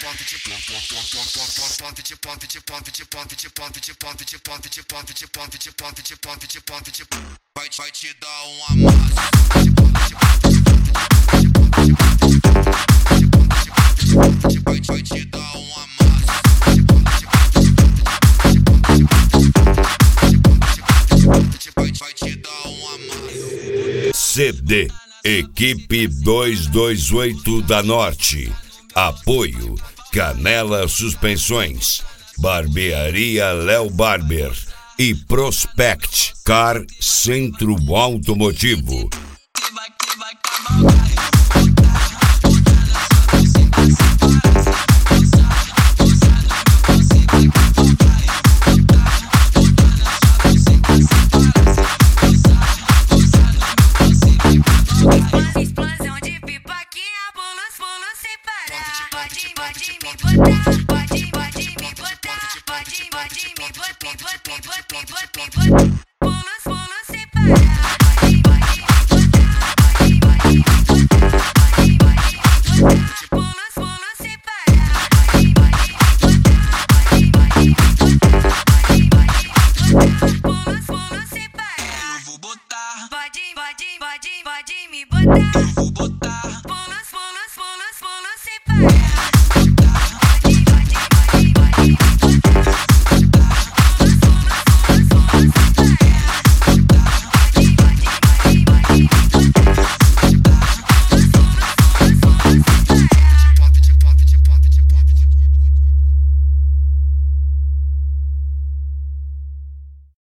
Vai te dar uma massa. Vai te dar uma massa. Vai te dar uma massa. CD Equipe 228 da Norte. Apoio Canela Suspensões, Barbearia Léo Barber e Prospect Car Centro Automotivo. Explosão de pipoquinha, pulos sem parar. Pode me botar, pode me botar, pode me botar. Pulos sem parar. Pulos sem parar. Pulos sem parar. Eu vou botar. Pode me botar.